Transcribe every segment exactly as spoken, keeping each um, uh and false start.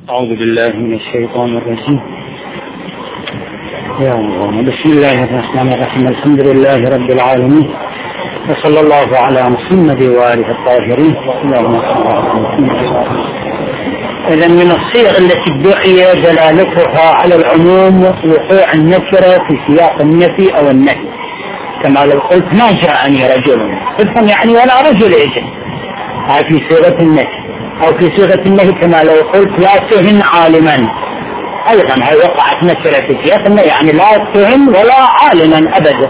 أعوذ بالله من الشيطان الرجيم. يا الله، بسم الله الرحمن الرحيم. الحمد لله رب العالمين، وصلى الله على محمد وآله الطاهرين. اللهم صل على محمد. إذا من الصيغ التي ادعي دلالتها على العموم وقوع النكرة في سياق النفي أو النهي، كما لو قلت ما جاءني رجل، افهم يعني ولا رجل يجي، هذا في صيغة النفي. أو في صيغة النهي كما لو قلت لا تهن عالما، أيضا هي وقعت نكرة في سياق النهي، يعني لا تهن ولا عالما أبدا.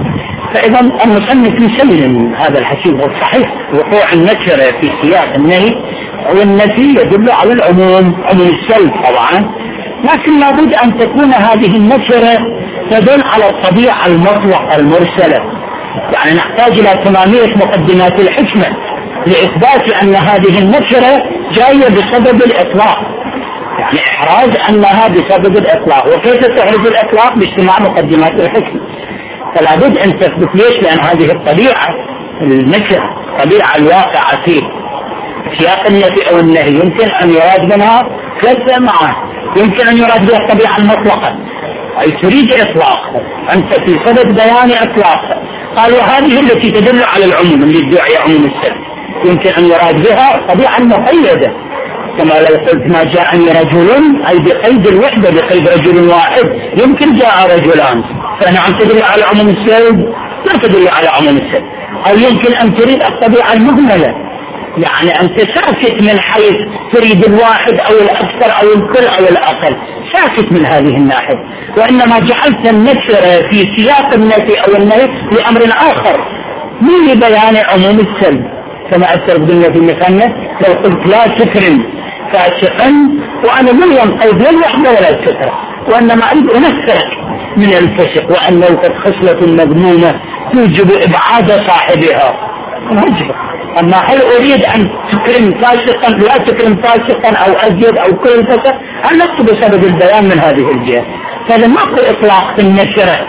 فإذا المصنف يسلم هذا الحكيم هو صحيح، وقوع النكرة في سياق النهي أو النفي يدل على العموم، عموم السلب طبعا، لكن لابد أن تكون هذه النكرة تدل على الطبيعة المطلقة المرسلة. يعني نحتاج إلى ثمانية مقدمات الحكمة لإثبات أن هذه النكرة جاية بسبب الإطلاق، يعني إحراز أنها بسبب الإطلاق. وكيف تحرز الإطلاق؟ باجتماع مقدمات الحكمة. فلا بد أن تثبت ليش؟ لأن هذه الطبيعة النكرة الطبيعة الواقعة في سياق النفي أو النهي يمكن أن يراد منها ثلاث معاني. يمكن أن يراد بها الطبيعة المطلقة، أي تريد إطلاق، أنت في صدد بيان إطلاق. قالوا هذه التي تدل على العموم اللي ادعي عموم السلب. يمكن أن يراد بها الطبيعة المقيدة، كما لو قلت ما جاءني رجل، أي بقيد الوحدة، بقيد رجل واحد. يمكن جاء رجلان، فنعم تدل على عموم السلب؟ لا تدل على عموم السلب. أو يمكن أن تريد الطبيعة المهملة، يعني أنت ساكت من حيث تريد الواحد أو الأكثر أو الكل أو الأقل، ساكت من هذه الناحية، وإنما جعلت النكرة في سياق النفي أو النهي لأمر آخر من لبيان عموم السلب. كما أسر قلنا في المثنى لو قلت لا تكرم فاسقا، وأنا لم ينقيد لا الوحدة ولا السترة، وإنما أريد أنكرك من الفسق، وأنه قد خصلة مذمومة توجب إبعاد صاحبها. نجبر. أما هل أريد أن تكرم فاسقا لا تكرم فاسقا أو أزيد أو كل الفسق، هل نكتب بسبب البيان من هذه الجهة. فهذا ماكو إطلاق في النكرة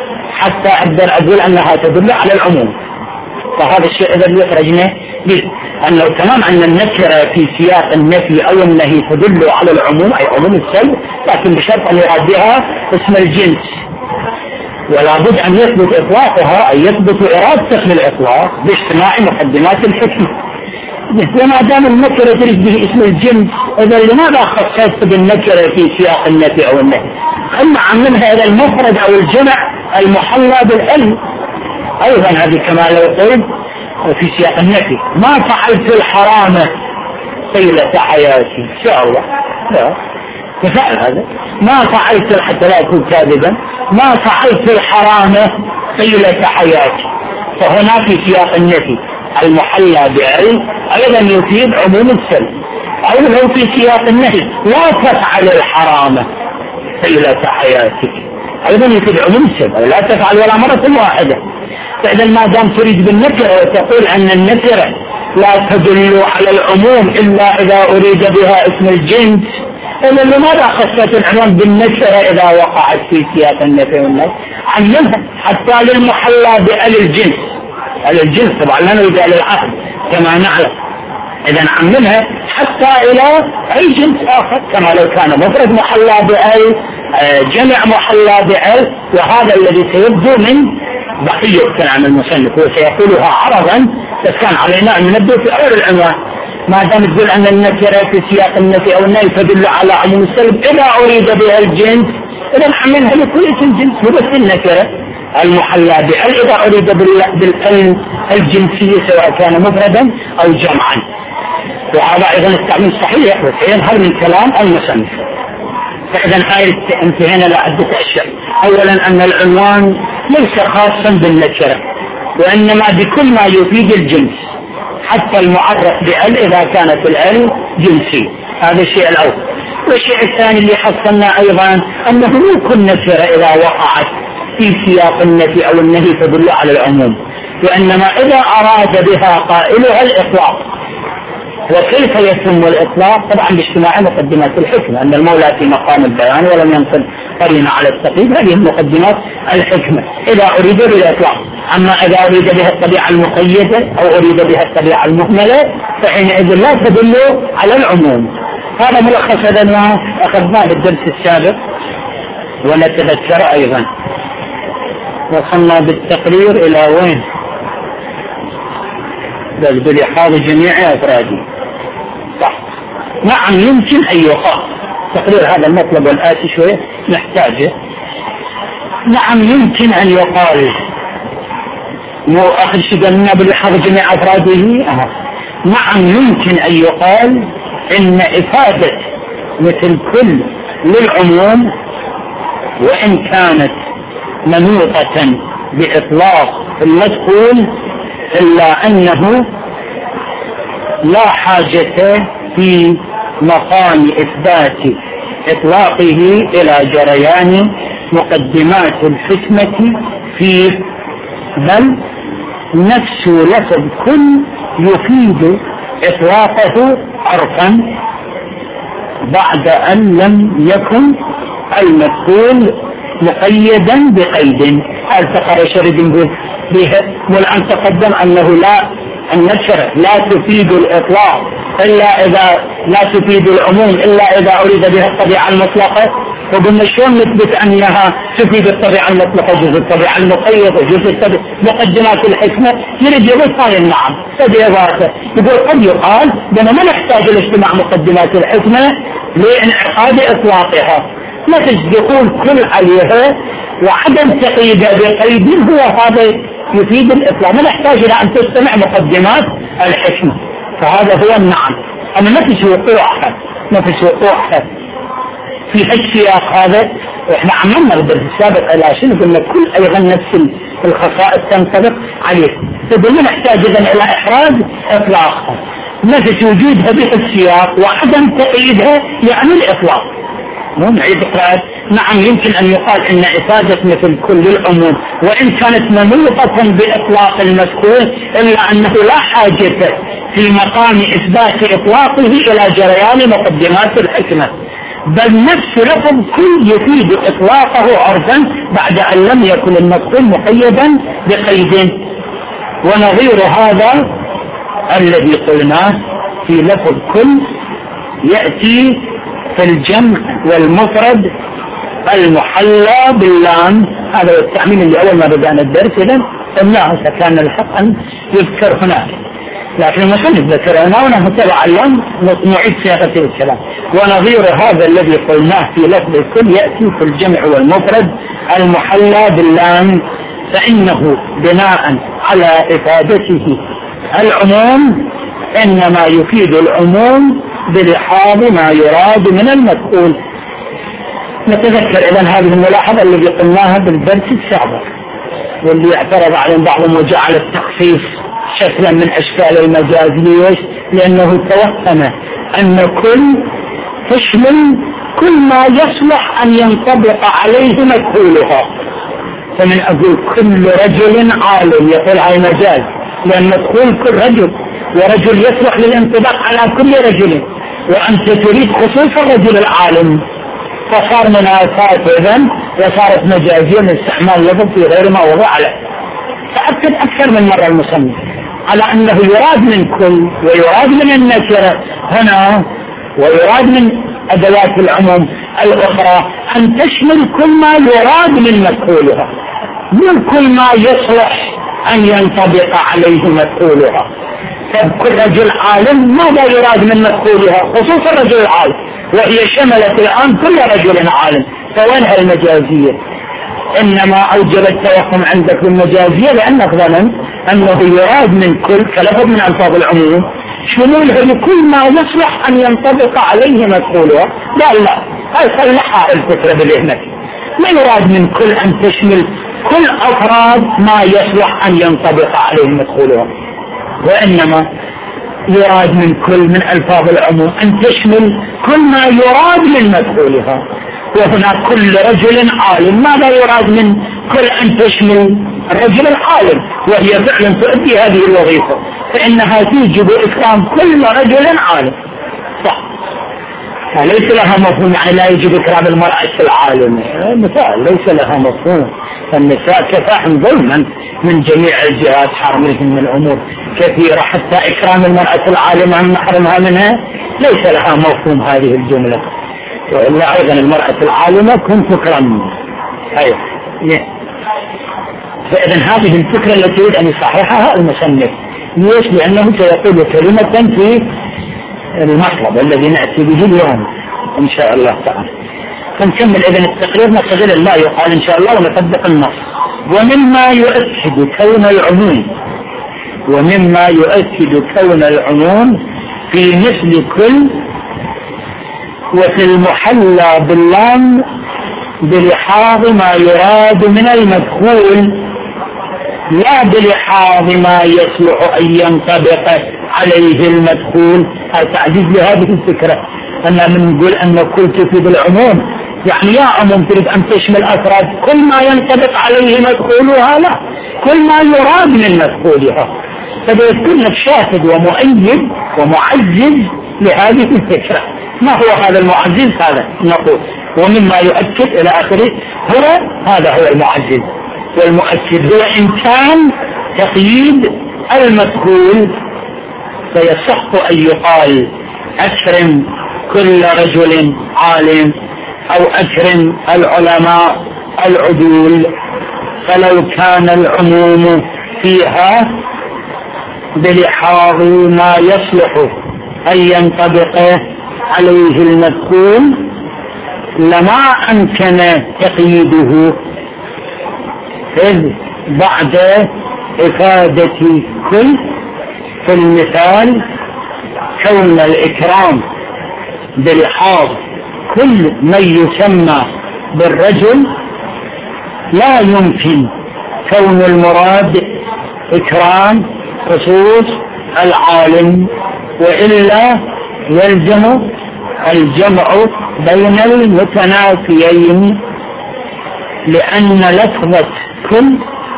حتى أقدر أقول أنها تدل على العموم. فهذا الشيء الذي يخرجنا به أنه تمام أن النكرة في سياق النفي أو النهي تدل على العموم، أي عموم السلب، لكن بشرط أن يراد بها اسم الجنس، ولا بد أن يثبت إطلاقها، أي يثبت إرادة للإطلاق باجتماع مقدمات الحكمة. وما دام النكرة تريد به اسم الجنس، إذا لماذا خصصت بالنكرة في سياق النفي أو النهي؟ أما عممها إلى المفرد أو الجمع المحلى بالعلم. أيضا هذه كما لو قلت في سياق النفي ما فعلت الحرام طيلة حياتي، إن شاء الله لا تفعل هذا. ما فعلت، حتى لا أكون كاذبا، ما فعلت الحرام طيلة حياتي. فهنا في سياق النفي المحلى بعلم أيضا يفيد عموم السلب. أو لو في سياق النهي لا تفعل الحرام طيلة حياتك، أيضا يفيد عموم السلب، لا تفعل ولا مرة واحدة. فإذا ما دام تريد بالنكرة وتقول أن النكرة لا تدل على العموم إلا إذا أريد بها اسم الجنس، إذا لماذا خصت العنوان بالنكرة إذا وقعت في سياق النفي والنهي؟ عممها حتى للمحلى بأل الجنس. أل الجنس طبعا لا نريد أل العهد كما نعلم. إذا عممها حتى إلى أي جنس آخر، كما لو كان مفرد محلى بأل، جمع محلى بأل. وهذا الذي سيبدو من بقية كلام المصنف، وسيقولها عرضا، بس كان علينا أن نبدأ في أول العنوان. ما دام تقول أن النكرة في سياق النفي أو النهي تدل على عموم السلب إذا أريد بها الجنس، إذا نحملها لكل اسم جنس، وبس النكرة المحلى بأل إذا أريد بالأل الجنسية سواء كان مفردا أو جمعا. وهذا أيضا التعميم صحيح وسيظهر من كلام المصنف. فإذا انتهينا لعدة أشياء. أولا أن العنوان ليس خاصا بالنكرة، وإنما بكل ما يفيد الجنس، حتى المعرف بأل إذا كانت الأل جنسي. هذا الشيء الأول. والشيء الثاني اللي حصلنا أيضا أنه مو كل نكرة إذا وقعت في سياق النفي أو النهي تدل على العموم، وإنما إذا أراد بها قائلها الإطلاق. وكيف يتم الإطلاق؟ طبعا باجتماع مقدمات الحكمة، أن المولى في مقام البيان ولم ينقل قرينة على التقييد، هذه مقدمات الحكمة إذا أريد بالإطلاق. أما إذا أريد بها الطبيعة المقيدة أو أريد بها الطبيعة المهملة فحينئذ لا تدل على العموم. هذا ملخص هذا ما أخذناه بالدرس السابق ونتذكر أيضا. وصلنا بالتقرير إلى وين؟ بل بلحاظ جميع أفراده. صح. نعم يمكن أن يقال تقرير هذا المطلب والآتي شوية نحتاجه. نعم يمكن أن يقال مو آخر شيء قلنا بلحاظ جميع أفراده. أه. نعم يمكن أن يقال إن إفادة مثل كل للعموم وإن كانت منوطة بإطلاق المدخول إلا أنه لا حاجة في مقام إثبات إطلاقه إلى جريان مقدمات الحكمة فيه، بل نفس لفظ كل يفيد إطلاقه عرفا بعد أن لم يكن المدخول مقيدا بقيد. التقر شرد به والآن تقدم أنه لا النشر لا تفيد الإطلاق إلا إذا لا تفيد العموم إلا إذا أريد بها الطبيعة المطلقة. وقلنا شلون نثبت أنها تفيد الطبيعة المطلقة؟ جزء الطبيعة المقيدة جزء مقدمات الحكمة. يريد يقول قال نعم فبإضافة يقول قد يقال بأنه ما نحتاج لاجتماع مقدمات الحكمة لانعقاد إطلاقها، لا تجدقون كل عليها وعدم تقييدها بقيد هو هذا يفيد الإطلاق، ما نحتاج إلى أن تجتمع مقدمات الحكمة. فهذا هو النعم. أما ما فيش وقوعها ما فيش وقوعها في السياق هذا. احنا عملنا بالدرس السابق الى شنو قلنا كل ايضا نفس الخصائص تنطبق عليه، فبالله نحتاج اذا الى احراز اطلاقها، نفس وجودها في السياق وعدم تقييدها يعني الاطلاق. مو نعيد إقرار. نعم يمكن ان يقال ان افادة مثل كل العموم وان كانت منوطة باطلاق المذكور الا انه لا حاجة في مقام اثبات اطلاقه الى جريان مقدمات الحكمة، بل نفس لفظ كل يفيد إطلاقه عرفا بعد أن لم يكن المدخول مقيدا بقيد. ونظير هذا الذي قلناه في لفظ كل يأتي في الجمع والمفرد المحلى باللام. هذا التعميم اللي أول ما بدأنا الدرس إذن قلناه فكان الحق أن يذكر هناك، لكن ما كان نذكر هنا ونتبع اللام نعيد صياغة الكلام. ونظير هذا الذي قلناه في لفظ الكل يأتي في الجمع والمفرد المحلى باللام، فإنه بناء على إفادته العموم إنما يفيد العموم بلحاظ ما يراد من المدخول. نتذكر إذن هذه الملاحظة التي قلناها بالدرس السابق، واللي اعترض عليهم بعضهم وجعل التخفيف شكلا من أشكال المجاز. ليش؟ لأنه توهم أن كل تشمل كل ما يصلح أن ينطبق عليه مدخولها، فمن أقول كل رجل عالم يقول على مجاز لأن مدخول كل رجل، ورجل يصلح للانطباق على كل رجل، وأنت تريد خصوص الرجل العالم، فصار مناسات إذن وصارت مجازية من استعمال لفظ في غير ما وضع له. فأكد أكثر من مرة المصنف على أنه يراد من كل ويراد من النكرة هنا ويراد من أدوات العموم الأخرى أن تشمل كل ما يراد من مدخولها، من كل ما يصلح أن ينطبق عليه مدخولها. فكل رجل عالم ماذا يراد من مدخولها؟ خصوصا الرجل العالم، وهي شملت الآن كل رجل عالم، فوينها المجازية؟ إنما أوجب التوهم عندك بالمجازية لأنك ظننت أنه يراد من كل كلفظ من ألفاظ العموم شمولها لكل ما يصلح أن ينطبق عليه مدخولها. لا لا هاي صلحها الفكرة بذهنك، ما يراد من كل أن تشمل كل أفراد ما يصلح أن ينطبق عليه مدخولها، وإنما يراد من كل من ألفاظ العموم أن تشمل كل ما يراد من مدخولها. وهناك كل رجل عالم. ماذا يراد من كل أن تشمل الرجل العالم؟ وهي فعلا تؤدي هذه الوظيفة، فإنها توجب إكرام كل رجل عالم. صح، ليس لها مفهوم يعني لا يجب إكرام المرأة العالمة، مثال ليس لها مفهوم. النساء كفاحن ظلما من جميع الجهات، حرمهم من الأمور كثيرة، حتى إكرام المرأة العالمة أن نحرمها منها ليس لها مفهوم هذه الجملة. وإلا أيضا المرأة العالمة كنت تكرم. أيوة. فإذا هذه الفكرة التي يريد أن يصححها المصنف. ليش؟ لأنه سيقول كلمة في المطلب الذي نأتي به اليوم إن شاء الله تعالى. فنكمل إذن التقرير، نستغل ما يقال إن شاء الله ونطبق النص. ومما يؤكد كون العموم ومما يؤكد كون العموم في مثل كل وفي المحلى باللام بلحاظ ما يراد من المدخول، لا بلحاظ ما يصلح أن ينطبق عليه المدخول. تعزيز لهذه الفكرة أننا من نقول أن كل تفيد العموم، يعني يا عموم تريد أن تشمل أفراد كل ما ينطبق عليه مدخولها، لا، كل ما يراد من مدخولها. فبيكون لك شاهد ومؤيد ومعزز لهذه الفكرة. ما هو هذا المعزز؟ هذا نقول ومما يؤكد إلى آخره، هو هذا هو المعزز. والمؤكد هو إمكان تقييد المدخول، فيصح أن يقال أكرم كل رجل عالم أو أكرم العلماء العدول، فلو كان العموم فيها بلحاظ ما يصلح أن ينطبق عليه المدخول لما أمكن تقييده، إذ بعد إفادة كل في المثال كون الإكرام بلحاظ كل من يسمى بالرجل، لا يمكن كون المراد إكرام خصوص العالم، وإلا يلزم الجمع بين المتنافيين، لأن لفظة كل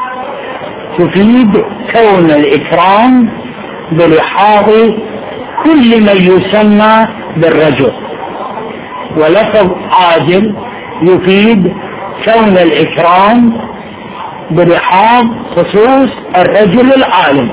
تفيد كون الإكرام بلحاظ كل من يسمى بالرجل، ولفظ عاجل يفيد كون الإكرام بلحاظ خصوص الرجل العالم.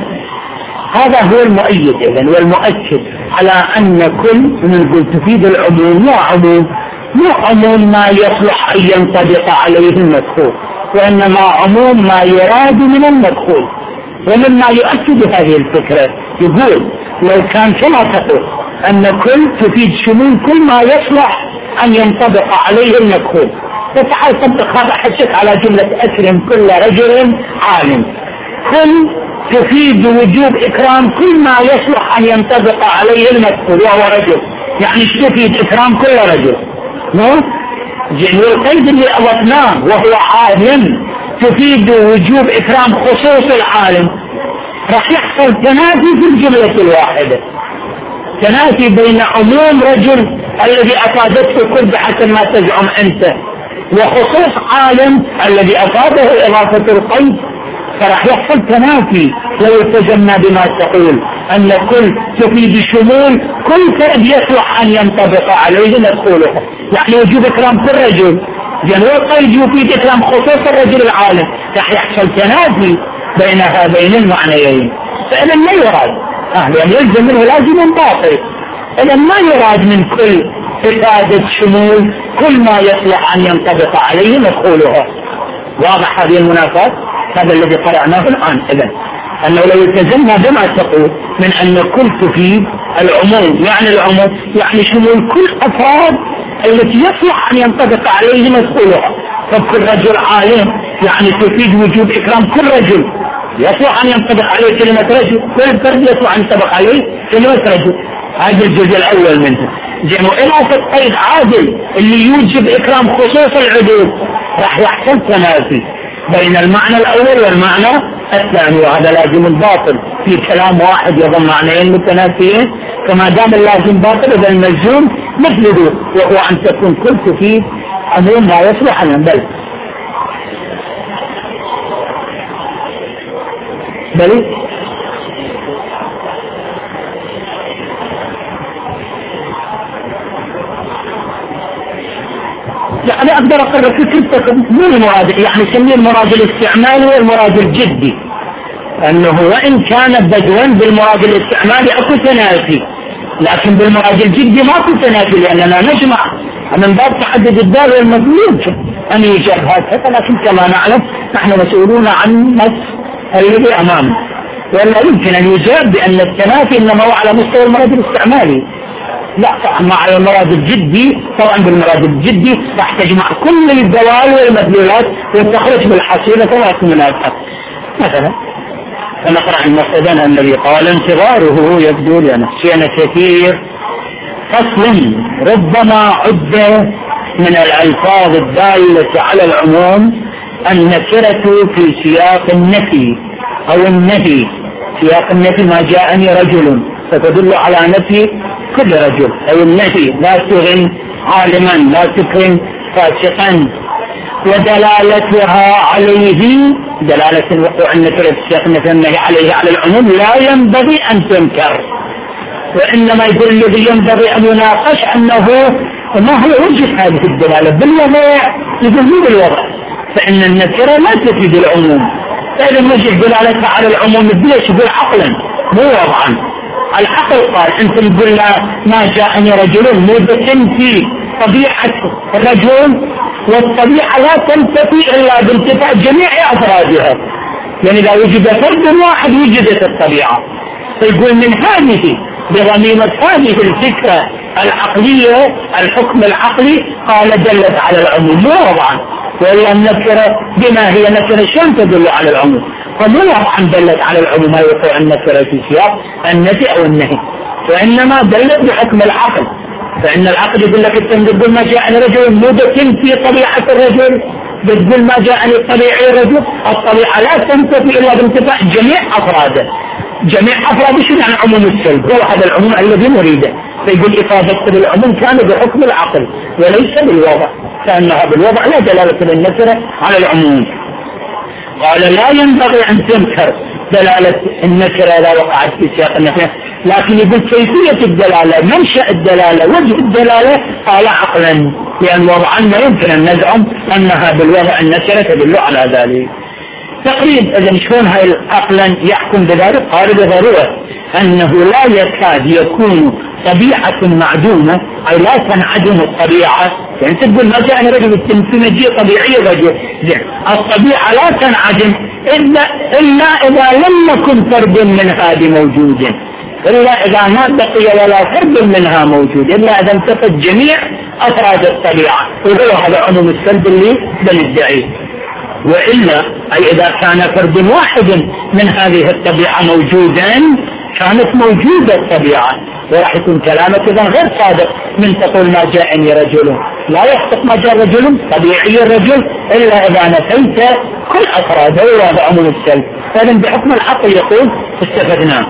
هذا هو المؤيد إذن والمؤكد على أن كل نقول تفيد العموم، لا عموم مو عموم ما يصلح أن ينطبق عليه المدخول، وإنما عموم ما يراد من المدخول. ومما يؤكد هذه الفكرة يقول لو كان كما تقول أن كل تفيد شمول كل ما يصلح أن ينطبق عليه المدخول، فتعال طبق هذا حشك على جملة أكرم كل رجل عالم. كل تفيد وجوب إكرام كل ما يصلح أن ينطبق عليه المدخول وهو رجل، يعني تفيد إكرام كل رجل. نو جنوى القيد اللي أضفناه وهو عالم تفيد وجوب إكرام خصوص العالم، راح يحصل تنافي في الجملة الواحدة، تنافي بين عموم رجل الذي أفادته كل بحسب ما تزعم أنت، وخصوص عالم الذي أفاده إضافة القيد، فراح يحصل تنافي لو التزمنا بما تقول أن كل تفيد شمول كل فرد يصلح أن ينطبق عليه مدخوله، يعني وجوب إكرام كل رجل، جنوى القيد يفيد إكرام خصوص الرجل العالم، راح يحصل تنافي بين هذين المعنيين. فإذا ما يراد آه يعني يلزم منه لازم باطل، إذا ما يراد من كل إفادة شمول كل ما يصلح أن ينطبق عليه مدخولها. واضح هذه المنافاة؟ هذا الذي قرأناه الآن. إذن أنه لو التزمنا بما تقول من أن كل تفيد العموم، يعني العموم يعني شمول كل أفراد التي يصلح أن ينطبق عليه مدخولها، فكل رجل عالم يعني تفيد وجوب إكرام كل رجل يصلح أن ينطبق عليه كلمة رجل، كل فرد يصلح أن ينطبق عليه كلمة رجل. هذا الجزء الأول منه. زين، وإضافة قيد عادل اللي يوجب إكرام خصوص العدول، راح يحصل تنافي بين المعنى الأول والمعنى الثاني، وهذا لازم الباطل في كلام واحد يضم معنيين متنافيين، فما دام اللازم باطل إذا المجزوم مثله، وهو أن تكون كل تفيد عموم لا يصلح عنه. بل بل يعني أقدر أقرر فكرتك مو المراد، يعني سميه المراد الاستعمالي والمراد الجدي، أنه وإن كان بدوا بالمراد الاستعمالي أكو تنافي، لكن بالمراد الجدي ما أكو تنافي، لأننا نجمع من باب تحدد الدال والمطلوب أن يجاب هكذا. لكن كما نعلم نحن مسؤولون عن نفس الذي أمامنا، ولا يمكن أن يجاب بأن التنافي إنما هو على مستوى المراد الاستعمالي. لا، مع المراد الجدي طبعا بالمراد الجدي راح تجمع كل الدوال والمدلولات وتخرج بالحصيلة ثلاث منافات. مثلا فنقرأ المقتدى الذي قال انتظاره يبدو لنا شيئا كثير. فصل ربما عد من الألفاظ الدالة على العموم النكرة في سياق النفي أو النهي. سياق النفي ما جاءني رجل فتدل على نفي كل رجل، أو النهي لا تغن عالما لا تكرم فاسقا. ودلالتها عليه دلالة الوقوع النكرة في سياق النفي النهي عليه على العموم لا ينبغي أن تنكر، وإنما يقول الذي ينبغي أن يناقش أنه ما هي وجه هذه الدلالة بالوضع، يقول مو بالوضع، فإن النكرة لا تفيد العموم. فإذا وجه دلالتها على العموم بليش؟ يقول عقلا مو وضعا. العقل قال أنت تقول ما جاءني رجل مو بتنفي طبيعة الرجل، والطبيعة لا تنتفي إلا بانتفاء جميع أفرادها، يعني إذا وجد فرد واحد وجدت الطبيعة. فيقول من هذه بضميمة هذه الفكرة العقلية الحكم العقلي قال دلت على العموم مو وضعا، وإلا النكرة بما هي نكرة شلون تدل على العموم؟ فمو وضعا دلت على العموم ما يقع النكرة في سياق النفي أو النهي، وإنما دلت بحكم العقل. فإن العقل يقول لك أنت تقول ما جاءني رجل مو بتنفي طبيعة الرجل، بتقول ما جاءني طبيعي الرجل، الطبيعة لا تنتفي إلا بانتفاء جميع أفراده. جميع أفراد شنو عن عموم السلب؟ هو هذا العموم الذي نريده. فيقول إفادة بالعموم كان بحكم العقل وليس بالوضع، فإنها بالوضع لا دلالة للنكرة على العموم. قال لا ينبغي أن تنكر دلالة النكرة إذا وقعت في سياق النفي، لكن يقول كيفية الدلالة منشأ الدلالة وجه الدلالة قال عقلا، لأن وضعا ما يمكن أن نزعم أنها بالوضع النكرة تدل على ذلك. تقريب إذا شلون هاي عقلا يحكم بذلك؟ قال بضرورة أنه لا يكاد يكون طبيعة معدومة، أي لا تنعدم الطبيعة. يعني تقول ما جاءني رجل في مجيء طبيعي رجل، الطبيعة لا تنعدم إلا, إلا إذا لم يكن فرد من هذه موجود، إلا إذا ما بقي ولا فرد منها موجود، إلا إذا انتفت جميع أفراد الطبيعة، وهو هذا عموم السلب اللي بندعيه. وإلا أي إذا كان فرد واحد من هذه الطبيعة موجودا كانت موجودة الطبيعة، وراح يكون كلامك إذا غير صادق من تقول ما جاءني رجل. لا يحقق ما جاء رجل طبيعي الرجل إلا إذا نفيت كل أفراده، وهذا عموم السلب. فإذا بحكم العقل يقول استفدناه.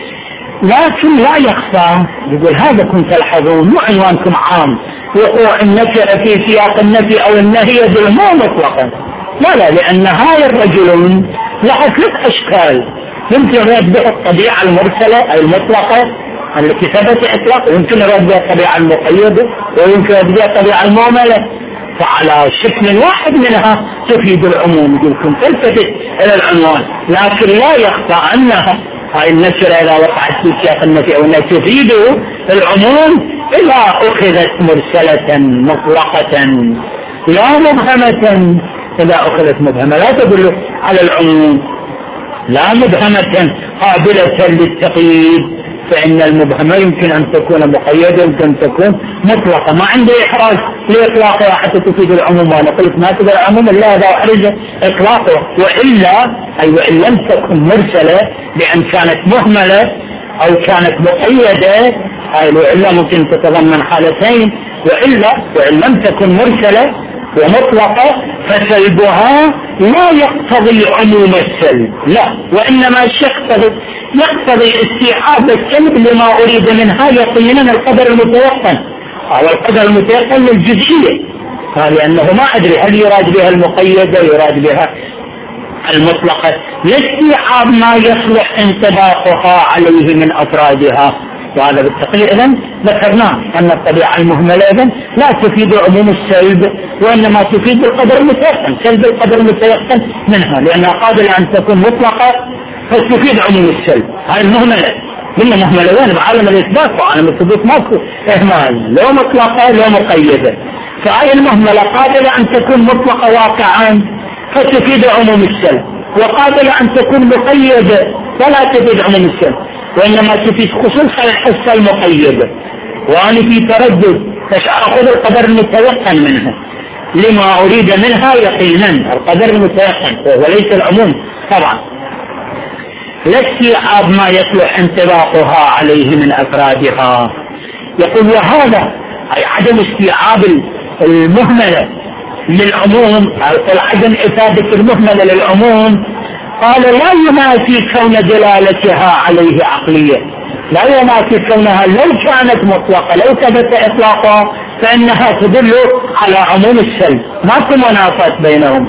لكن لا يخفى، يقول هذا كنت تلحظون مو عنوانكم عام وقوع النكرة في سياق النفي أو النهي يدل مو مطلقا، لا لا، لأن هاي الرجل لها ثلاث أشكال. يمكن يراد بها الطبيعة المرسلة أي المطلقة التي ثبت إطلاق، ويمكن يراد بها الطبيعة المقيدة، ويمكن يراد بها الطبيعة المؤملة. فعلى شكل واحد منها تفيد العموم، يمكن تلتفت إلى العنوان، لكن لا يخفى أنها هاي النكرة إذا وقعت في سياق النفي أو أنها تفيد العموم إذا أخذت مرسلة مطلقة لا مبهمة. إذا أخذت مبهمة لا تدل على العموم، لا مبهمة قابلة للتقييد، فإن المبهمة يمكن أن تكون مقيدة يمكن أن تكون مطلقة، ما عنده إحراج لإطلاقها حتى تفيد العموم. وأنا قلت ما تفيد العموم إلا إذا أحرج إطلاقه، وإلا أي وإن لم تكن مرسلة لأن كانت مهملة أو كانت مقيدة، أي وإلا ممكن تتضمن حالتين، وإلا وإن لم تكن مرسلة ومطلقة فسلبها لا يقتضي عموم السلب، لا، وإنما يقتضي يقتضي استيعاب السلب لما أريد منها يقينا القدر المتيقن أو القدر المتيقن للجزئية، لأنه ما أدري هل يراد بها المقيدة يراد بها المطلقة، لاستيعاب ما يصلح انطباقها عليه من أفرادها. وهذا بالتقرير إذن ذكرناه أن الطبيعة المهملة إذن لا تفيد عموم السلب، وإنما تفيد القدر المتيقن، سلب القدر المتيقن منها، لأنها قابلة أن تكون مطلقة فتفيد عموم السلب. هاي المهملة من مهملة وين بعالم الإثبات وعالم الثبوت ماكو إهمال، لو مطلقة لو مقيدة، فهاي المهملة قابلة أن تكون مطلقة واقعا فتفيد عموم السلب، وقابلة أن تكون مقيدة فلا تفيد عموم السلب، وإنما تفيد خصوصا الحصة المقيدة. وأنا في تردد فسأخذ القدر المتيقن منها لما أريد منها يقينا، القدر المتيقن وليس العموم طبعا، لا استيعاب ما يصلح انطباقها عليه من أفرادها. يقول وهذا أي عدم استيعاب المهملة للعموم أو عدم إفادة المهملة للعموم، قال لا ينافي كون دلالتها عليه عقلية، لا ينافي كونها لو كانت مطلقة لو ثبت إطلاقها فإنها تدل على عموم السلب، ماكو منافاة بينهم.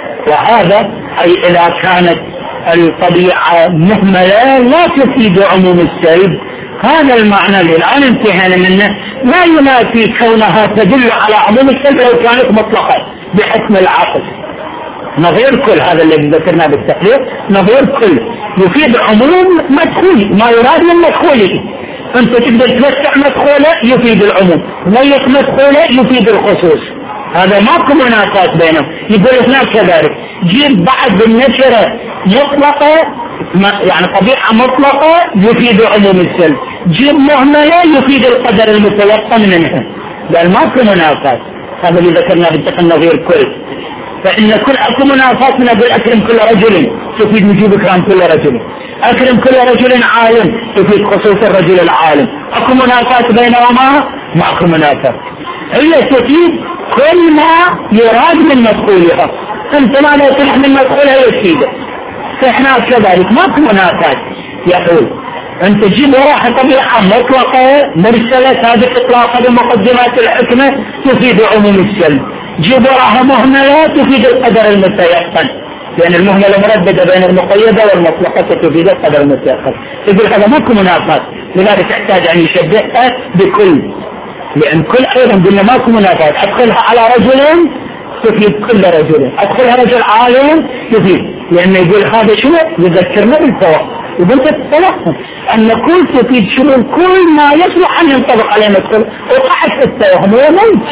وهذا أي إذا كانت الطبيعة مهملة لا تفيد عموم السلب، هذا المعنى اللي الآن انتهينا منه، لا ينافي كونها تدل على عموم السلب لو كانت مطلقة بحكم العقل. نظير كل هذا الذي ذكرناه بالتقرير، نظير كل يفيد عموم مدخولي، ما يراد من مدخوله، انت تقدر توسع مدخوله يفيد العموم، ضيق مدخوله يفيد الخصوص، هذا ماكو منافاة بينهم. يقول هناك كذلك جيب بعد بالنشرة مطلقة يعني طبيعة مطلقة يفيد عموم السلب، جيب مهملة يفيد القدر المتيقن منها، قال ماكو منافاة. هذا اللي ذكرناه بالتقرير نظير كل، فإن كل أكو منافاة من أقول أكرم كل رجل تفيد وجوب إكرام كل رجل، أكرم كل رجل عالم تفيد خصوص الرجل العالم، أكو منافاة بينهما؟ ما أكو منافاة، هي تفيد كل ما يراد من مدخولها، أنت ما لا تلح من مدخولها يفيده، فإحنا كذلك ما أكو منافاة. يقول أنت تجيب وراها طبيعة مطلقة مرسلة ثابت إطلاقها بمقدمات الحكمة تفيد عموم السلب، جيب وراها مهملة تفيد القدر المتيقن، لأن المهملة مرددة بين المقيدة والمطلقة تفيد القدر المتيقن. يقول هذا ماكو منافاة، لذلك تحتاج أن يشبهها بكل، لأن كل أيضا قلنا ماكو منافاة، أدخلها على رجل تفيد كل رجل، أدخلها رجل عالم تفيد، لأن يقول هذا شنو يذكرنا بالتوهم، وبنت التوهم أن كل تفيد شمول كل ما يصلح أن ينطبق عليه مدخل، وقعت في التوهم وموت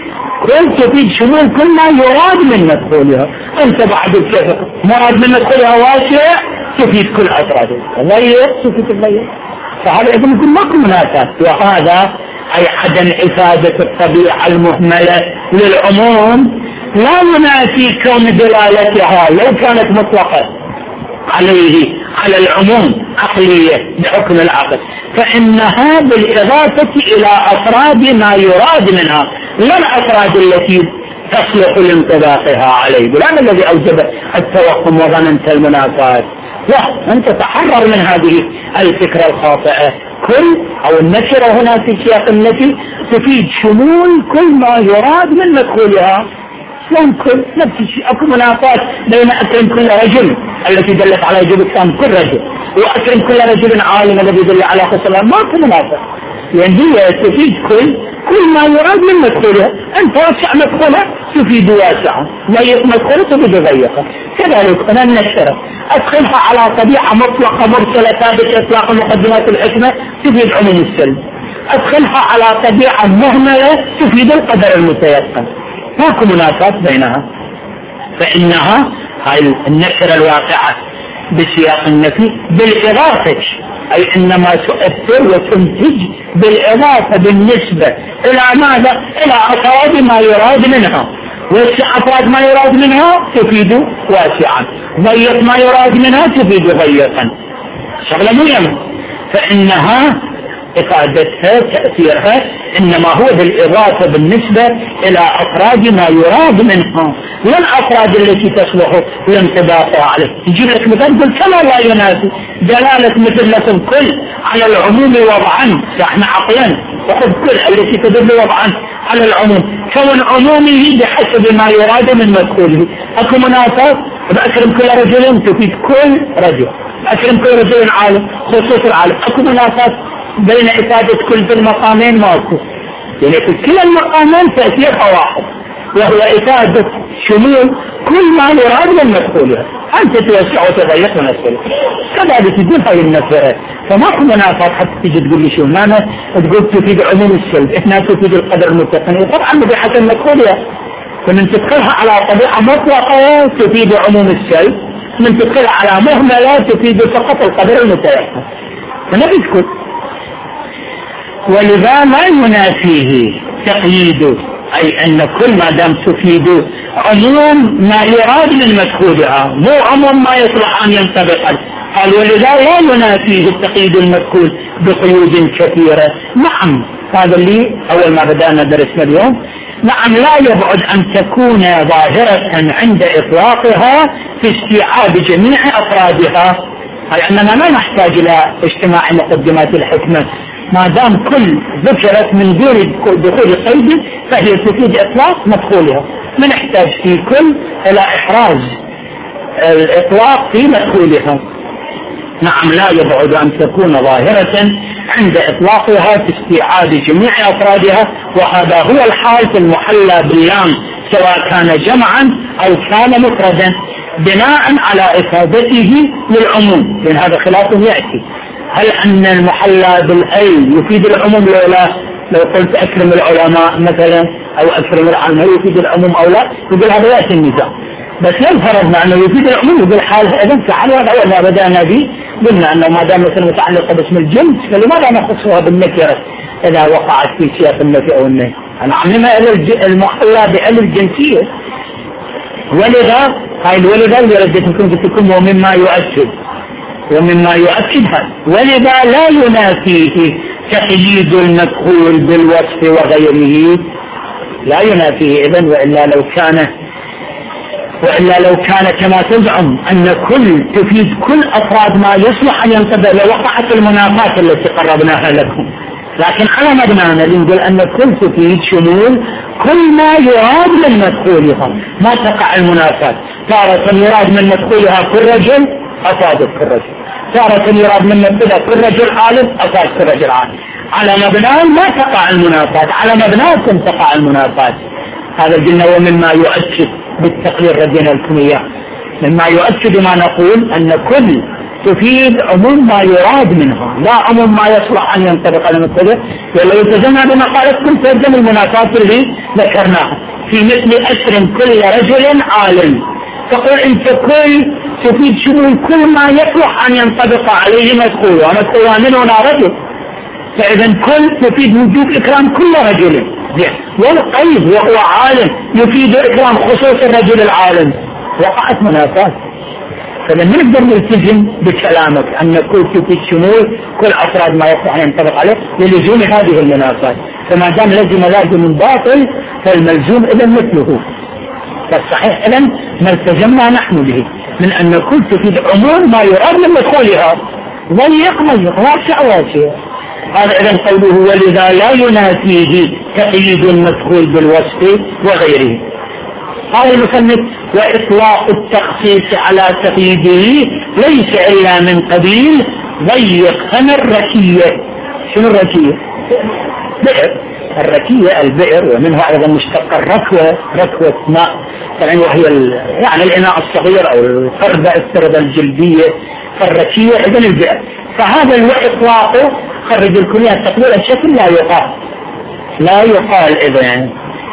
كل تفيد شمول كل ما يراد من مدخولها، أنت بعد الكفر مراد من مدخولها واسع تفيد كل أفراده، ضيق تفيد الضيق، فهذا إذن يكون ماكو منافاة. وهذا أي عدم إفادة الطبيعة المهملة للعموم لا ينافي كون دلالتها لو كانت مطلقة عليه على العموم عقلية بحكم العقل، فإنها بالإضافة إلى أفراد ما يراد منها لا الأفراد التي تصلح لانطباقها عليه. الآن الذي أوجب التوهم وظننت المنافاة، لا، أنت تحرر من هذه الفكرة الخاطئة. كل أو النشرة هنا في سياق النفي تفيد شمول كل ما يراد من مدخولها، لأن كل نفس الشيء. أكو منافاة بين أكرم كل رجل التي دلت على وجوب إكرام كل رجل، وأكرم كل رجل عالم الذي يدل على خصوصها، ما أكو منافاة، لأن هي تفيد كل كل ما يراد من مدخولها. أنت واسع مدخولها تفيد واسعة، ضيق مدخولها تفيد ضيقة. كذلك أنا النشرة أدخلها على طبيعة مطلقة مرسلة ثابت إطلاق مقدمات الحكمة تفيد عموم السلب، أدخلها على طبيعة مهملة تفيد القدر المتيقن، ماكو منافاة بينها. فإنها هاي النشرة الواقعة بسياق النفي بالإضافة، أي إنما تؤثر وتنتج بالإضافة بالنسبة إلى ماذا؟ إلى أفراد ما يراد منها، وأفراد ما يراد منها تفيد واسعا، ضيق ما يراد منها تفيد ضيقا، شغلة مهمة. فإنها إفادتها تأثيرها إنما هو بالإضافة بالنسبة إلى أفراد ما يراد منها والأفراد التي تصلح لانطباقها عليه. يجيب لك مثال قل كما لا ينافي دلالة مثل لكم كل على العموم وضعا، احنا عقلا وخذ كل التي تدل وضعا على العموم كون عمومه بحسب ما يراد من مدخوله. أكو منافات بأكرم كل رجل تفيد كل رجل، أكرم كل رجل عالم خصوص العالم. أكو منافات بين إفادة كل في المقامين ماكو، يعني في كلا المقامين تأثيرها واحد وهو إفادة شمول كل ما يراد من مدخولها. أنت توسع وتضيق من السلف كذلك تقول هاي النفرة، فماكو منافات حتى تيجي تقول لي شو معنى تقول تفيد عموم السلب إحنا تفيد القدر المتقن. طبعا بحسب مدخولها، فمن تدخلها على طبيعة مطلقة تفيد عموم السلب، من تدخلها على مهملة تفيد فقط القدر المتيقن. فنبي تقول ولذا ما ينافيه تقييده، أي أن كل ما دام تفيد عموم ما يراد من مدخولها مو عموم ما يصلح أن ينطبق. قال ولذا لا ينافيه التقييد المدخول بقيود كثيرة. نعم هذا اللي أول ما بدأنا درسنا اليوم. نعم لا يبعد أن تكون ظاهرة عند إطلاقها في استيعاب جميع أفرادها، أي أننا ما نحتاج إلى اجتماع مقدمات الحكمة، ما دام كل ذكرت من دون دخول قيد فهي تفيد إطلاق مدخولها. ما نحتاج في كل إلى إحراز الإطلاق في مدخولها. نعم لا يبعد أن تكون ظاهرة عند إطلاقها في استيعاب جميع أفرادها، وهذا هو الحال في المحلى باللام سواء كان جمعا أو كان مفردا بناء على إفادته للعموم، لأن هذا خلاف يأتي. هل أن المحلى بالأي يفيد العموم لو لا؟ لو قلت أكرم العلماء مثلا أو أكرم العلم هل يفيد العموم أو لا؟ يقول هذا يأتي النزاع. بس لو فرضنا أنه يفيد العموم يقول حالها إذن تعالى أول ما بدأنا به قلنا أنه ما دام مثلا متعلقة باسم الجنس فلماذا نخصها بالنكرة إذا وقعت في سياق النفي أو النهي؟ أنا عملنا إلى المحلى بأل الجنسية. ولذا هاي الولذا اللي ردتكم بتكون ومما يؤكد ومما يؤكدها ولذا لا ينافيه تقييد المدخول بالوصف وغيره، لا ينافيه إذن. وإلا لو كان وإلا لو كان كما تزعم أن كل تفيد كل أفراد ما يصلح أن ينتبه لوقعت المنافات التي قربناها لكم. لكن على مبنانا نقول أن كل تفيد شمول كل ما يراد من مدخولها، ما تقع المنافات. تارة يراد من مدخولها كل رجل أفادت كل رجل، تارة يراد من مدخولها كل رجل عالم أفاد كل رجل عالم. على مبناه ما تقع المنافات، على مبناكم تقع المنافات. هذا قلنا ومما يؤكد بالتقرير ردنا الكمية، مما يؤكد ما نقول أن كل تفيد عموم ما يراد منها لا عموم ما يصلح أن ينطبق على مثله. ولو التزمنا بما قالتكم تلزم المنافات اللي ذكرناها في مثل أسر كل رجل عالم. تقول أنت كل تفيد شمول كل ما يصلح أن ينطبق عليه مدخول، ومدخول من هنا رجل، فإذا كل تفيد وجوب إكرام كل رجل. والقيد وهو عالم يفيد إكرام خصوص الرجل العالم. وقعت منافات. فلن نقدر نلتزم بكلامك أن كل تفيد شمول كل أفراد ما يصلح أن ينطبق عليه للزوم هذه المنافات. فما دام لزم لازم باطل فالملزوم إذن مثله. فالصحيح إذن ما التزمنا نحن به من أن كل تفيد عموم ما يراد من مدخولها ضيق مضيق واسع واسع. هذا إذن قوله ولذا لا ينافيه تقييد المدخول بالوصف وغيره. قال المصنف وإطلاق التخصيص على تقييده ليس إلا من قبيل ضيق فم الركية. شنو الركية؟ بئر. الركية البئر، ومنها أيضا مشتق الركوة، ركوة ماء طبعا وهي يعني الإناء الصغير أو القربة التربة الجلدية. فالركية إذن البئر. فهذا الإطلاق خرج الكليات تقبل الشكل لا يقال لا يقال إذن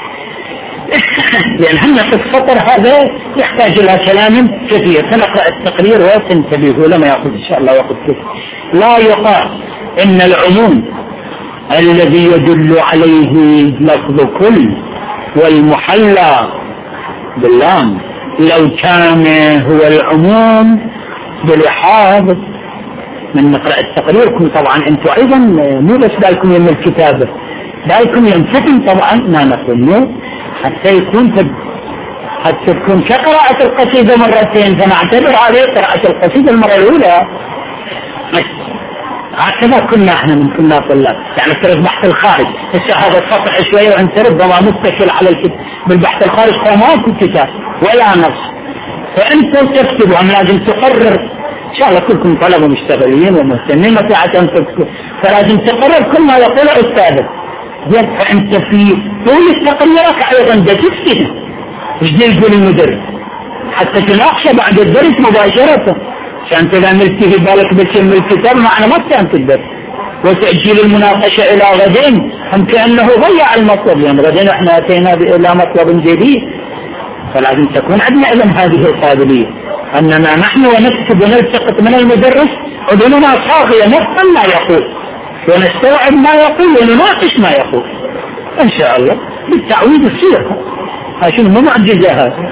لأن هم في السطر هذا يحتاج إلى كلام كثير. فنقرأ التقرير وتنتبهوا لما يأخذ إن شاء الله وقت كثير. لا يقال إن العموم الذي يدل عليه لفظ كل والمحلى باللام لو كان هو العموم بلحاظ من نقرأ تقريركم طبعا أنتم أيضا مو بس بالكم يم الكتابة، بالكم ينفتن طبعا ما نقول مو حتى يكون تب... حتى تكون كقراءة القصيدة مرتين، فنعتبر عليه قراءة القصيدة المرة الأولى. هكذا كنا احنا من كنا طلاب، يعني ترى بحث الخارج هسه هذا سطح شويه وانت ربما متكل على الكتاب بالبحث الخارج ما في كتاب ولا نص، فانت تكتب وهم لازم تقرر. ان شاء الله كلكم طلبه مشتغلين ومهتمين متى تكتب، فلازم تقرر كل ما يقول استاذك. فانت في طول تقريرك ايضا ده تكتب ايش يقول المدرس حتى تناقشه بعد الدرس مباشره، عشان إذا عملت في بالك بتم الكتاب معنا ما كانت الدرس، وتأجيل المناقشة إلى غدين هم كأنه ضيع المطلب، لأن يعني غدين احنا أتينا إلى مطلب جديد. فلازم تكون عندنا إذن هذه القابلية أننا نحن ونكتب ونلتقط من المدرس أذننا صاغية نفهم ما يقول ونستوعب ما يقول ونناقش ما يقول إن شاء الله بالتعويض السير. هاشم مو معجزة هذا.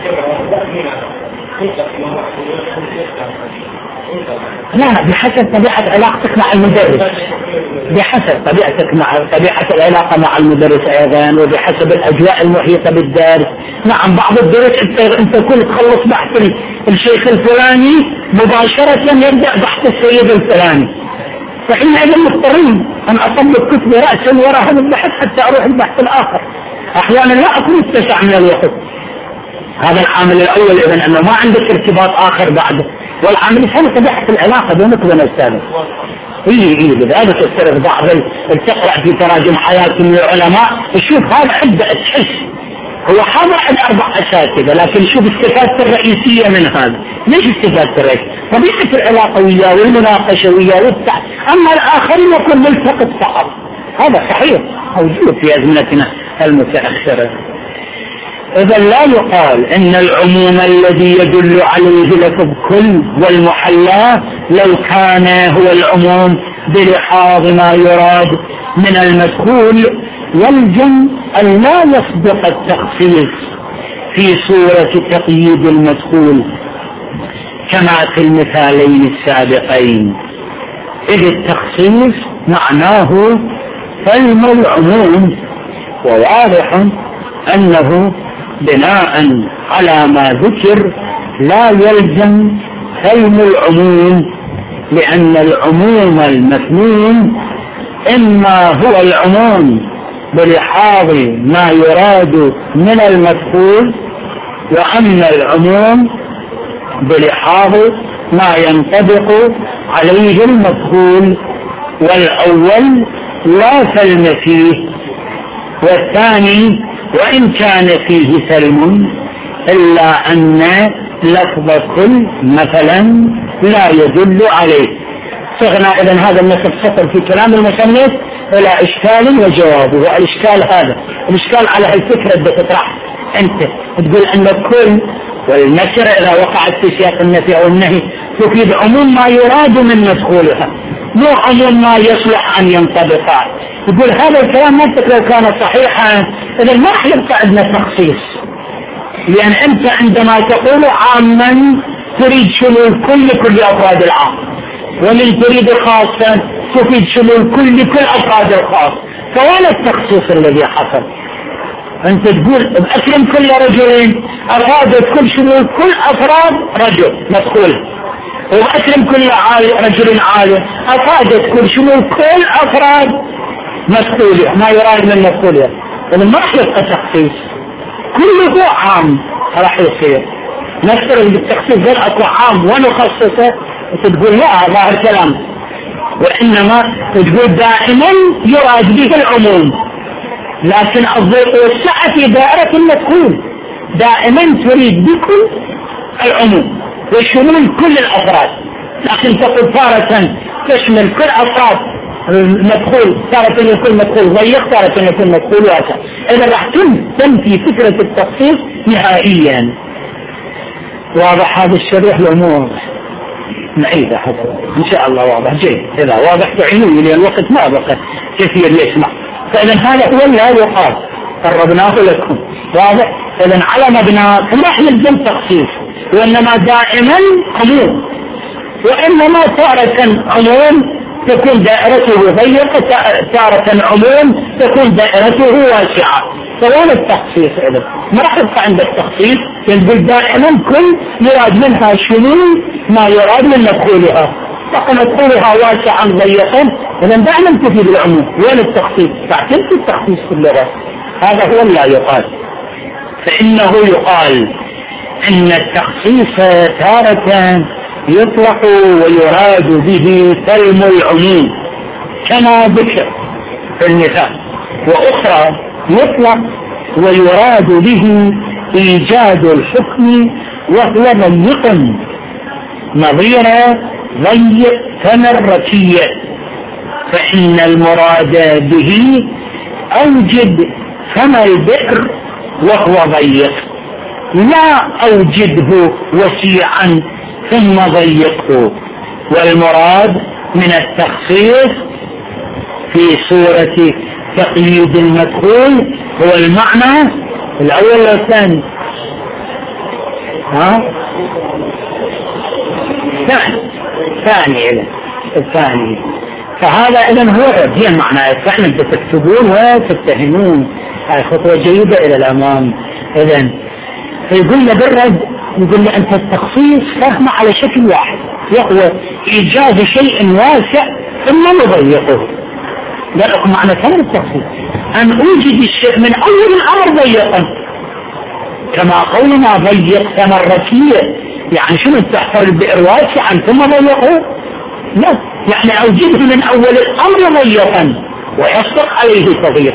لا، بحسب طبيعة علاقتك مع المدرس، بحسب طبيعتك مع طبيعة العلاقة مع المدرس أيضا، وبحسب الأجواء المحيطة بالدرس. نعم بعض الدروس أنت كل تخلص بحث الشيخ الفلاني مباشرة يبدأ بحث السيد الفلاني، فحينئذ مضطرين أن أطبق كتبي رأسا وراء هذا البحث حتى أروح البحث الآخر. أحيانا لا أكون اتسع من الوقت. هذا العامل الأول، إذن أنه ما عندك ارتباط آخر بعده. والعامل الثاني طبيعة العلاقة بينك وبين الأستاذ. إيه إيه لذلك تسترد بعض تقرأ في تراجم حياة من العلماء تشوف هذا عدة تحس هو حاضر عند أربع أساتذة، لكن شوف استفادة الرئيسية من هذا. ليش استفادة الرئيسية؟ طبيعة العلاقة وياه والمناقشة وياه والتع... أما الآخرين يكون ملتقط فقط. هذا صحيح موجود في أزمنتنا المتأخرة. إذا لا يقال إن العموم الذي يدل عليه لفظ كل والمحلى لو كان هو العموم بلحاظ ما يراد من المدخول يلزم أن لا يسبق التخصيص في صورة تقييد المدخول كما في المثالين السابقين، إذ التخصيص معناه فهم العموم، وواضح أنه بناء على ما ذكر لا يلزم فهم العموم، لأن العموم المفهوم إما هو العموم بلحاظ ما يراد من المدخول، وأما العموم بلحاظ ما ينطبق عليه المدخول، والأول لا سلم فيه، والثاني وإن كان فيه سلم إلا أن لفظ كل مثلا لا يدل عليه. صغنا إذن هذا النصف سطر في كلام المصنف إلى إشكال وجوابه. والإشكال هذا الإشكال على هالفكرة اللي تطرح أنت تقول أن كل والنشر إذا وقعت في سياق النفي أو النهي تفيد عموم ما يراد من مدخولها، مو عموم ما يصلح أن ينطبق. تقول هذا الكلام مالتك لو كان صحيحا إذا ما راح يبقى عندنا تخصيص، لأن أنت عندما تقول عاما تريد شمول كل كل أفراد العام، ومن تريد خاصا تفيد شمول كل كل أفراد الخاص، فولا التخصيص الذي حصل. أنت تقول بأكرم كل رجلين أفادت كل شمول كل أفراد رجل مدخول، وأكرم كل رجل عالم أفادت كل شمول كل أفراد مسؤولية ما يراد من مسؤولية. إذا ما راح يبقى تخصيص، كله عام راح يصير. نفترض بالتخصيص ذل أكو عام ونخصصه وتقول لا هذا الكلام، وإنما تقول دائما يراد به العموم، لكن الضيق والسعة في دائرة المدخول دائما تريد بكل العموم وشمول كل الأفراد، لكن تقول تارة تشمل كل أفراد المدخول، تارة يكون مدخول ضيق، تارة يكون مدخول واسع. إذا راح تنفي فكرة التخصيص نهائيا. واضح هذا الشريح الأمور نعيدها حتى إن شاء الله واضح جيد. إذا واضح تعينوني لأن الوقت ما بقى كثير يسمع. فإذا هذا هو لا يقال قربناه لكم واضح. إذا على مبنى ما يلزم تخصيص، وإنما دائما عموم وإنما تارة عموم تكون دائرته ضيقة، تارة عموم تكون دائرته واسعة. فوين التخصيص إذا؟ ما راح يبقى عند التخصيص، يقول دائما كل يراد منها شمول ما يراد من مدخولها، فقط مدخولها واسعا ضيقا، إذا دائما تفيد العموم. وين التخصيص؟ تعتمد التخصيص في اللغة، هذا هو لا يقال. فإنه يقال إن التخصيص تارة يطلق ويراد به كلم العموم كما ذكر في المثال، وأخرى يطلق ويراد به إيجاد الحكم وهو ضيق نظير ضيق تمركية. فإن المراد به أوجد فم البئر وهو ضيق، لا أوجده وسيعا ثم ضيقه. والمراد من التخصيص في صورة تقييد المدخول هو المعنى الأول والثاني. ها؟ ثاني ثاني الثاني. فهذا إذن هو هي المعنى. فإحنا تكتبون وتتهمون، هاي خطوة جيدة إلى الأمام. إذن فيقول له بالرد، يقول له أنت التخصيص فهم على شكل واحد، وهو إيجاد شيء واسع ثم نضيقه. قال لكم معنى كلمة التخصيص أن أوجد الشيء من أول الأمر ضيقا، كما قولنا ضيق تمركية، يعني شنو تحفر البئر واسعا ثم ضيقه؟ لا، يعني أوجده من أول الأمر ضيقا ويصدق عليه تضييق.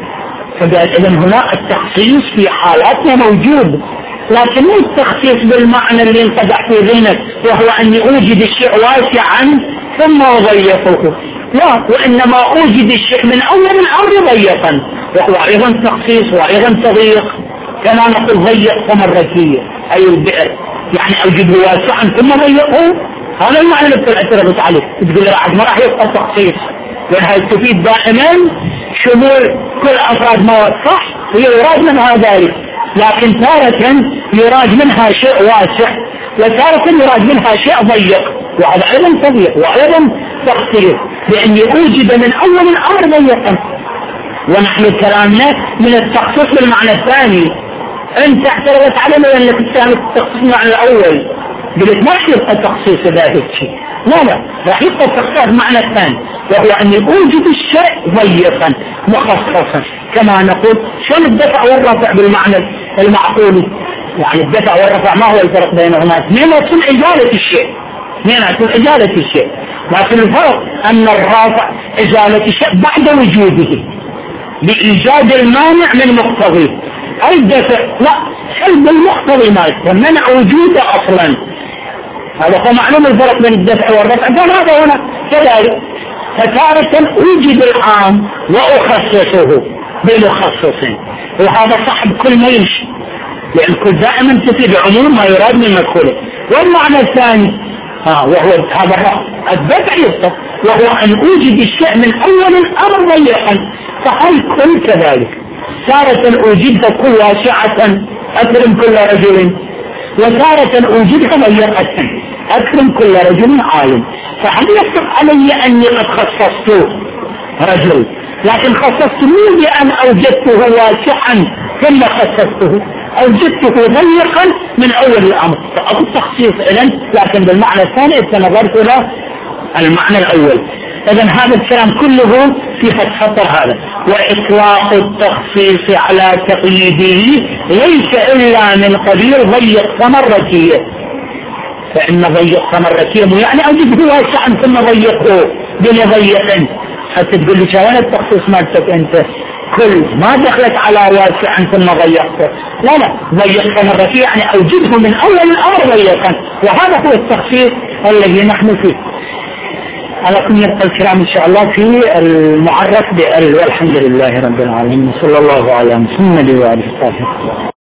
فقال إذن هنا التخصيص في حالاتنا موجود، لكن مو التخصيص بالمعنى اللي انقدح في ذهنك وهو أن أوجد الشيء واسعا ثم أضيقه، لا، وإنما أوجد الشيء من أول الأمر ضيقا، وهو أيضا تخصيص وأيضا تضييق. كما نقول ضيق تمركية أي البئر، يعني أوجده واسعا ثم ضيقه، هذا المعنى اللي بتعترض عليه. تقول له بعد ما راح يبقى تخصيص، لأنها تفيد دائما شمول كل أفراد مواد، صح، هي يراد منها ذلك، لكن تارة يراد منها شيء واسع وتارة يراد منها شيء ضيق، وهذا أيضا تضيق وأيضا تخصيص، لأن يوجد من أول الأمر ضيقا. ونحن كلامنا من التخصيص بالمعنى الثاني. أنت اعترضت علينا لأنك تستعمل التخصيص بالمعنى الأول، قلت ما راح يبقى التخصيص ذلك الشيء، لا لا، راح يبقى التخصيص بالمعنى الثاني، وهو أن يوجد الشيء ضيقا مخصصا. كما نقول شنو الدفع والرفع بالمعنى المعقول؟ يعني الدفع والرفع ما هو الفرق بينهما؟ اثنيناتهم إزالة الشيء، اثنيناتهم إزالة الشيء، لكن الفرق أن الرافع إزالة الشيء بعد وجوده بإيجاد المانع من مقتضيه. الدفع لا، سلب المقتضي ما منع وجوده أصلا. هذا هو معلوم الفرق بين الدفع والرفع. قال هذا هنا كذلك، فتارة أوجد العام وأخصصه بمخصص، وهذا صاحب كل ما يمشي، لأن كل دائما تفيد عموم ما يراد من مدخوله. والمعنى الثاني ها وهو هذا الدفع يصف، وهو أن أوجد الشيء من أول الأمر ضيقا، فهل كل كذلك. تارة أوجدها كل واسعة أكرم كل رجل، وتارة أوجدها ضيقة أكرم كل رجل عالم. فهل يصف علي أني قد خصصت رجل، لكن خصصت مو بأن أوجدته واسعا ثم خصصته، أوجدته ضيقا من أول الأمر، فأقول تخصيص إذن، لكن بالمعنى الثاني نظرت إلى المعنى الأول. إذن هذا الكلام كله في خطر هذا. وإطلاق التخصيص على تقييده ليس إلا من قبيل ضيق تمركية، فإن ضيق تمركية يعني أوجده واسعا ثم ضيقه بنضيق، حتى تقول لي شوان التخصيص مالتك أنت كل ما دخلت على واسعا ثم ضيقته، لا لا، ضيق تمركية يعني أوجده من أول الأمر ضيقا، وهذا هو التخصيص الذي نحن فيه. على كل يبقى الكلام إن شاء الله في المعرف بال، والحمد لله رب العالمين، صلى الله على محمد وعلى آله وصحبه.